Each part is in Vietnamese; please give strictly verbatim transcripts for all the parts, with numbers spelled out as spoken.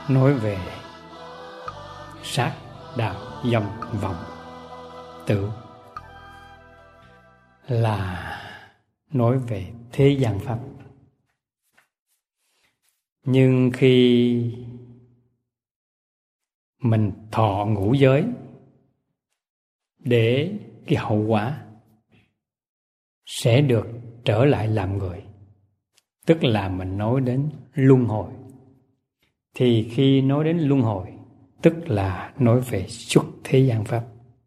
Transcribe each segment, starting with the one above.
nói về sát đạo dâm vọng tử, là nói về thế gian pháp. Nhưng khi mình thọ ngũ giới để cái hậu quả sẽ được trở lại làm người, tức là mình nói đến luân hồi. Thì khi nói đến luân hồi, tức là nói về xuất thế gian pháp.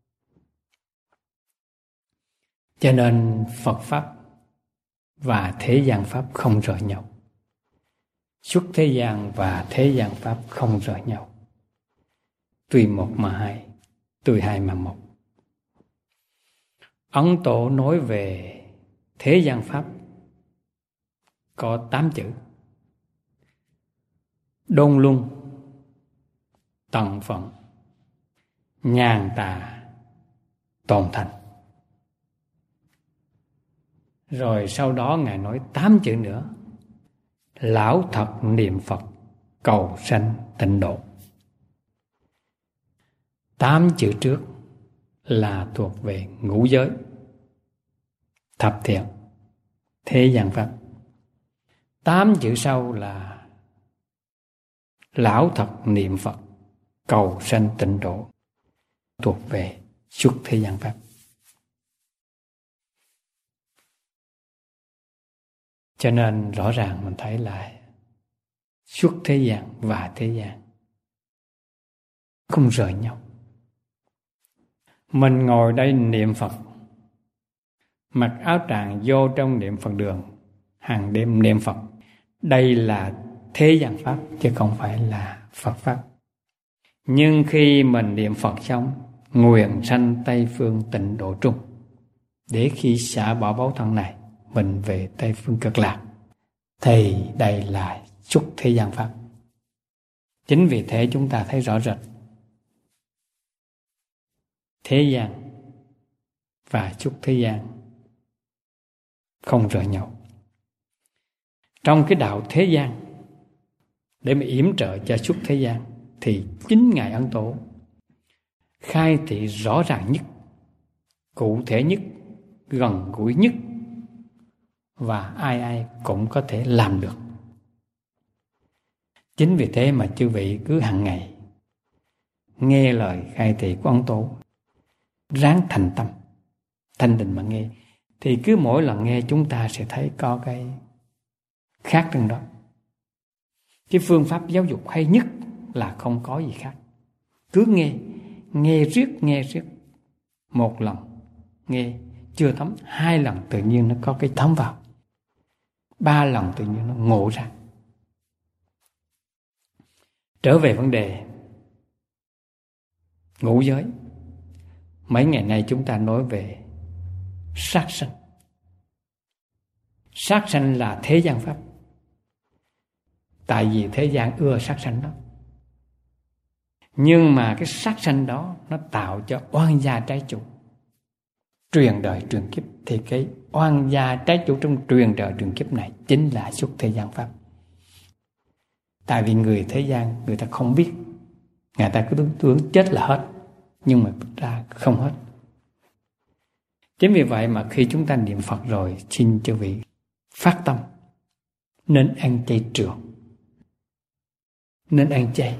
Cho nên Phật Pháp và thế gian Pháp không rời nhau. Xuất thế gian và thế gian Pháp không rời nhau. Tuy một mà hai, tuy hai mà một. Ấn Tổ nói về thế gian Pháp có tám chữ: đôn luân, tận phận, nhàn tà, tồn thành. Rồi sau đó Ngài nói tám chữ nữa: lão thật niệm Phật, cầu sanh tịnh độ. Tám chữ trước là thuộc về ngũ giới, thập thiện, thế gian pháp. Tám chữ sau là lão thật niệm Phật, cầu sanh tịnh độ, thuộc về xuất thế gian pháp. Cho nên rõ ràng mình thấy là xuất thế gian và thế gian không rời nhau. Mình ngồi đây niệm Phật, mặc áo tràng vô trong niệm Phật đường, hàng đêm niệm Phật. Đây là thế gian pháp chứ không phải là Phật pháp. Nhưng khi mình niệm Phật xong, nguyện sanh Tây Phương Tịnh Độ Trung, để khi xả bỏ báo thân này, mình về Tây Phương Cực Lạc, thì đây là xuất thế gian pháp. Chính vì thế chúng ta thấy rõ rệt thế gian và xuất thế gian không rời nhau. Trong cái đạo thế gian, để mà yểm trợ cho xuất thế gian, thì chính Ngài Ấn Tổ khai thị rõ ràng nhất, cụ thể nhất, gần gũi nhất, và ai ai cũng có thể làm được. Chính vì thế mà chư vị cứ hàng ngày nghe lời khai thị của Ấn Tổ, ráng thành tâm, thanh định mà nghe, thì cứ mỗi lần nghe chúng ta sẽ thấy có cái khác trong đó. Cái phương pháp giáo dục hay nhất là không có gì khác. Cứ nghe, nghe riết, nghe riết. Một lần nghe chưa thấm, hai lần tự nhiên nó có cái thấm vào, ba lần tự nhiên nó ngộ ra. Trở về vấn đề ngũ giới, mấy ngày nay chúng ta nói về sát sanh. Sát sanh là thế gian pháp, tại vì thế gian ưa sát sanh đó. Nhưng mà cái sát sanh đó nó tạo cho oan gia trái chủ, truyền đời truyền kiếp. Thì cái oan gia trái chủ trong truyền đời truyền kiếp này chính là xuất thế gian pháp. Tại vì người thế gian người ta không biết, người ta cứ tưởng, tưởng chết là hết, nhưng mà ra không hết. Chính vì vậy mà khi chúng ta niệm Phật rồi, xin chư vị phát tâm nên ăn chay trường, nên ăn chay.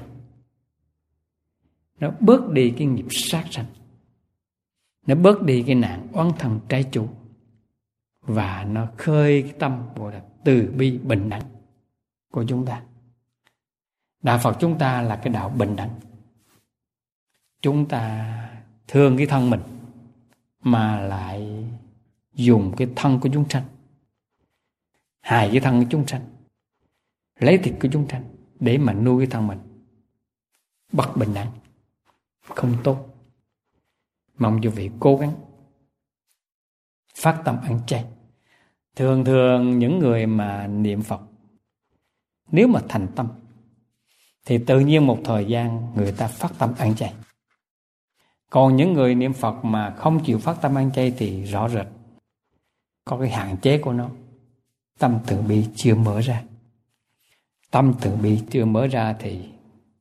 Nó bớt đi cái nghiệp sát sanh, nó bớt đi cái nạn oán thần trái chủ, và nó khơi cái tâm gọi là từ bi bình đẳng của chúng ta. Đạo Phật chúng ta là cái đạo bình đẳng. Chúng ta thương cái thân mình mà lại dùng cái thân của chúng sanh, hại cái thân của chúng sanh, lấy thịt của chúng sanh để mà nuôi cái thân mình, bất bình đẳng, không tốt. Mong quý vị cố gắng phát tâm ăn chay. Thường thường những người mà niệm Phật, nếu mà thành tâm thì tự nhiên một thời gian người ta phát tâm ăn chay. Còn những người niệm Phật mà không chịu phát tâm ăn chay thì rõ rệt có cái hạn chế của nó. Tâm từ bi chưa mở ra. Tâm từ bi chưa mở ra thì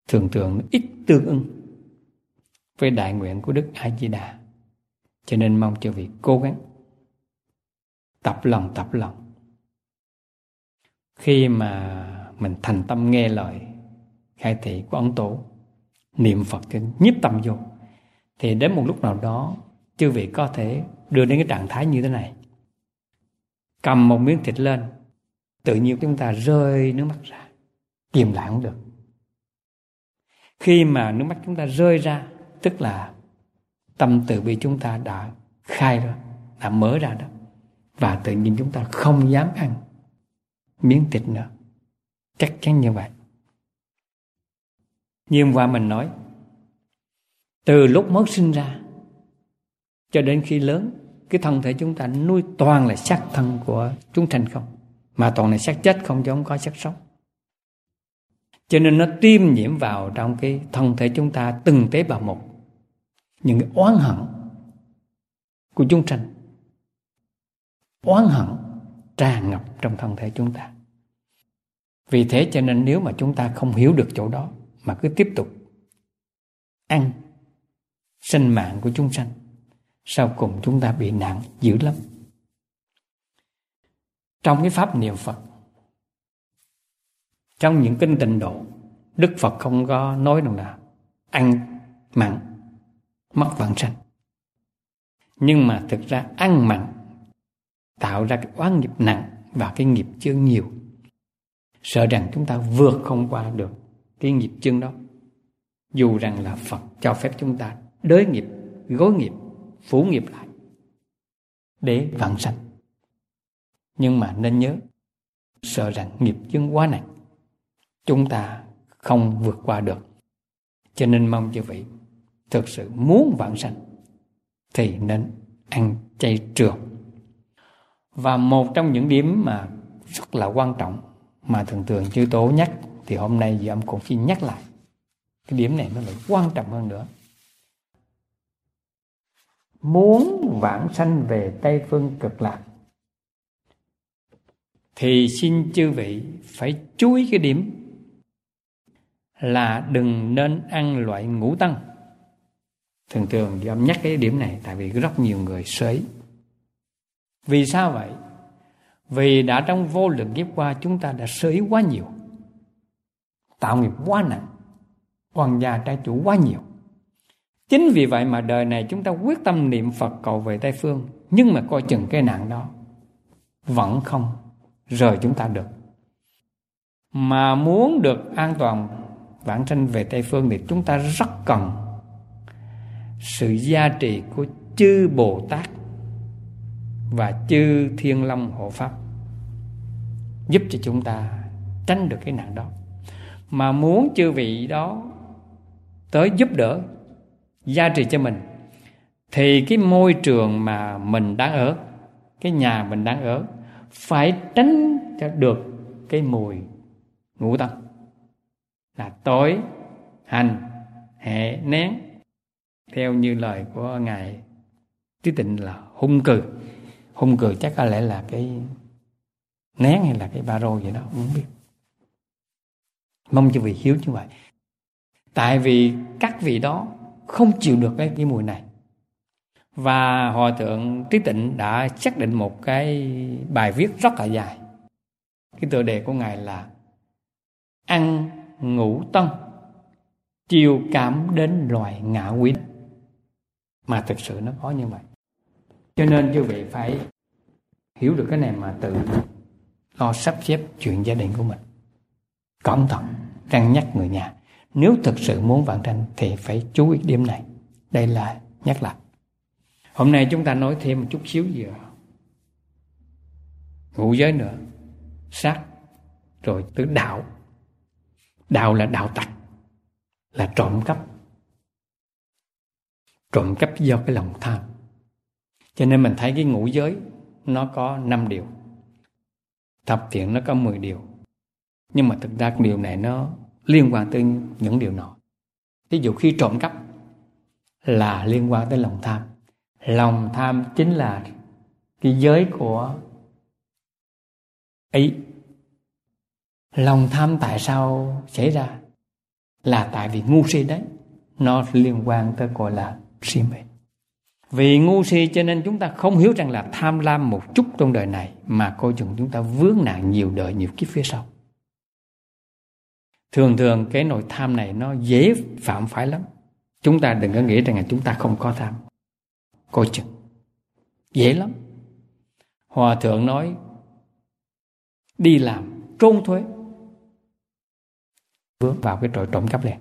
thường thường ít tương ưng với đại nguyện của Đức A Di Đà. Cho nên mong chư vị cố gắng tập lòng tập lòng. Khi mà mình thành tâm nghe lời khai thị của ông Tổ, niệm Phật cho nhiếp tâm vô, thì đến một lúc nào đó chư vị có thể đưa đến cái trạng thái như thế này. Cầm một miếng thịt lên, tự nhiên chúng ta rơi nước mắt ra, kìm lại không được. Khi mà nước mắt chúng ta rơi ra, tức là tâm từ bi chúng ta đã khai ra, đã mở ra đó. Và tự nhiên chúng ta không dám ăn miếng thịt nữa. Chắc chắn như vậy. Như hôm qua mình nói, từ lúc mới sinh ra cho đến khi lớn, cái thân thể chúng ta nuôi toàn là xác thân của chúng sanh không, mà toàn là xác chết không, chứ không có xác sống. Cho nên nó tiêm nhiễm vào trong cái thân thể chúng ta từng tế bào một, những cái oán hận của chúng sanh, oán hận tràn ngập trong thân thể chúng ta. Vì thế cho nên nếu mà chúng ta không hiểu được chỗ đó mà cứ tiếp tục ăn sinh mạng của chúng sanh, sau cùng chúng ta bị nạn dữ lắm. Trong cái pháp niệm Phật, trong những kinh tịnh độ, Đức Phật không có nói rằng là ăn mặn mất vãng sanh. Nhưng mà thực ra ăn mặn tạo ra cái oán nghiệp nặng và cái nghiệp chướng nhiều. Sợ rằng chúng ta vượt không qua được cái nghiệp chướng đó. Dù rằng là Phật cho phép chúng ta đới nghiệp, gối nghiệp, phủ nghiệp lại để vãng sanh. Nhưng mà nên nhớ, sợ rằng nghiệp chướng quá nặng, chúng ta không vượt qua được. Cho nên mong chư vị thực sự muốn vãng sanh thì nên ăn chay trường. Và một trong những điểm mà rất là quan trọng mà thường thường chư Tổ nhắc, thì hôm nay dì âm cũng xin nhắc lại. Cái điểm này nó lại quan trọng hơn nữa. Muốn vãng sanh về Tây Phương Cực Lạc thì xin chư vị phải chú ý cái điểm là đừng nên ăn loại ngũ tân. Thường thường dì âm nhắc cái điểm này tại vì rất nhiều người sơ ý. Vì sao vậy? Vì đã trong vô lượng kiếp qua chúng ta đã sơ ý quá nhiều, tạo nghiệp quá nặng, oan gia trái chủ quá nhiều. Chính vì vậy mà đời này chúng ta quyết tâm niệm Phật cầu về Tây Phương, nhưng mà coi chừng cái nạn đó vẫn không rời chúng ta được. Mà muốn được an toàn vãng sanh về Tây Phương thì chúng ta rất cần sự gia trì của chư Bồ Tát và chư Thiên Long hộ pháp, giúp cho chúng ta tránh được cái nạn đó. Mà muốn chư vị đó tới giúp đỡ, gia trì cho mình, thì cái môi trường mà mình đang ở, cái nhà mình đang ở, phải tránh cho được cái mùi ngũ tân là tối, hành, hệ, nén. Theo như lời của Ngài Trí Tịnh là hung cừ. Hung cừ chắc có lẽ là cái nén hay là cái ba rô vậy đó, không biết. Mong chư vị hiểu như vậy. Tại vì các vị đó không chịu được cái, cái mùi này. Và Hòa Thượng Trí Tịnh đã xác định một cái bài viết rất là dài. Cái tựa đề của Ngài là ăn ngũ tân, chiều cảm đến loài ngạ quỷ. Mà thực sự nó có như vậy. Cho nên chư vị phải hiểu được cái này mà tự lo sắp xếp chuyện gia đình của mình. Cẩn thận, răn nhắc người nhà. Nếu thực sự muốn vãng sanh thì phải chú ý điểm này. Đây là nhắc lại. Hôm nay chúng ta nói thêm một chút xíu gì nữa. Ngũ giới nữa. Sát. Rồi tới đạo. Đạo là đạo tặc. Là trộm cắp. Trộm cắp do cái lòng tham. Cho nên mình thấy cái ngũ giới nó có năm điều. Thập thiện nó có mười điều. Nhưng mà thực ra cái điều này nó liên quan tới những điều nọ. Ví dụ khi trộm cắp là liên quan tới lòng tham. Lòng tham chính là cái giới của ý. Lòng tham tại sao xảy ra? là tại vì ngu si đấy. Nó liên quan tới gọi là si mê. Vì ngu si cho nên chúng ta không hiểu rằng là tham lam một chút trong đời này mà coi chừng chúng ta vướng nạn nhiều đời nhiều kiếp phía sau. Thường thường cái nội tham này nó dễ phạm phải lắm. Chúng ta đừng có nghĩ rằng là chúng ta không có tham. Coi chừng dễ lắm. Hòa thượng nói đi làm trốn thuế, vướng vào cái tội trộm cắp liền.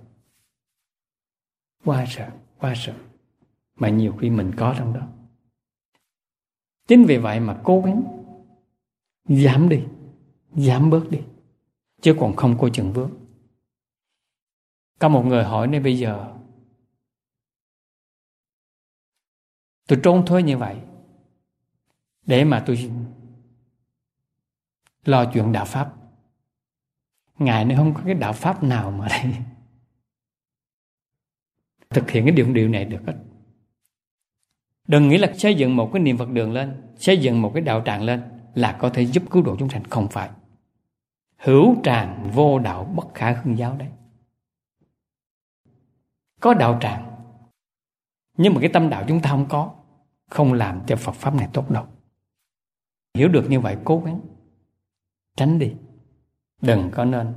Quá sợ, quá sợ. Mà nhiều khi mình có trong đó. Chính vì vậy mà cố gắng giảm đi, giảm bớt đi, chứ còn không coi chừng vướng. Có một người hỏi nên bây giờ tôi trốn thuế như vậy để mà tôi lo chuyện đạo pháp. Ngài nói không có cái đạo pháp nào mà đây thực hiện cái điều điều này được hết. Đừng nghĩ là xây dựng một cái niệm Phật đường lên, xây dựng một cái đạo tràng lên là có thể giúp cứu độ chúng sanh. Không phải. Hữu tràng vô đạo bất khả hưng giáo đấy. Có đạo tràng nhưng mà cái tâm đạo chúng ta không có, không làm cho Phật pháp này tốt đâu. Hiểu được như vậy cố gắng tránh đi. Đừng có nên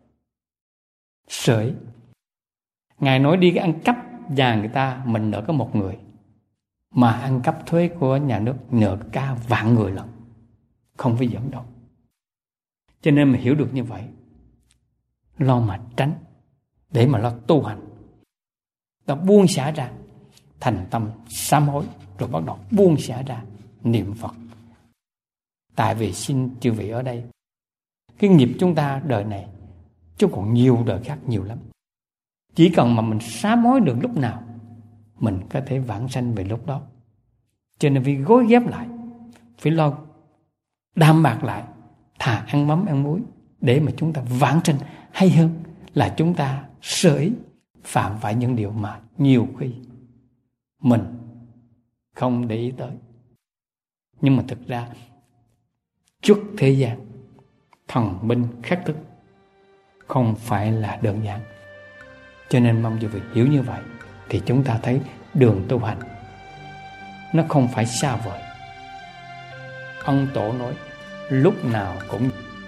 sởi. Ngài nói đi cái ăn cắp nhà người ta, mình nợ có một người, mà ăn cắp thuế của nhà nước nợ cả vạn người lần, không phải giỡn đâu. Cho nên mình hiểu được như vậy, lo mà tránh để mà lo tu hành. Ta buông xả ra, thành tâm sám hối, rồi bắt đầu buông xả ra niệm Phật. Tại vì xin chư vị ở đây, cái nghiệp chúng ta đời này chứ còn nhiều đời khác nhiều lắm. Chỉ cần mà mình sám hối được lúc nào, mình có thể vãng sanh về lúc đó. Cho nên vì gối ghép lại, phải lo đam bạc lại, thà ăn mắm ăn muối, để mà chúng ta vãng sanh hay hơn là chúng ta sởi phạm phải những điều mà nhiều khi mình không để ý tới. Nhưng mà thực ra trước thế gian, thần binh khắc thức không phải là đơn giản. Cho nên mong quý vị hiểu như vậy, thì chúng ta thấy đường tu hành nó không phải xa vời. Ông Tổ nói lúc nào cũng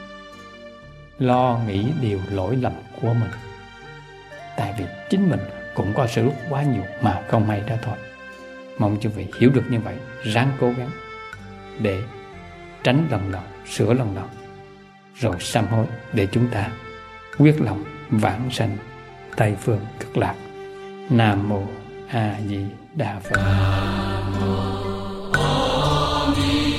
lo nghĩ điều lỗi lầm của mình. Tại vì chính mình cũng có sự lúc quá nhiều mà không hay đó thôi. Mong quý vị hiểu được như vậy, ráng cố gắng để tránh lần đầu, sửa lần đầu, rồi sám hối để chúng ta quyết lòng vãng sanh Tây phương cực lạc. Nam mô A Di Đà Phật.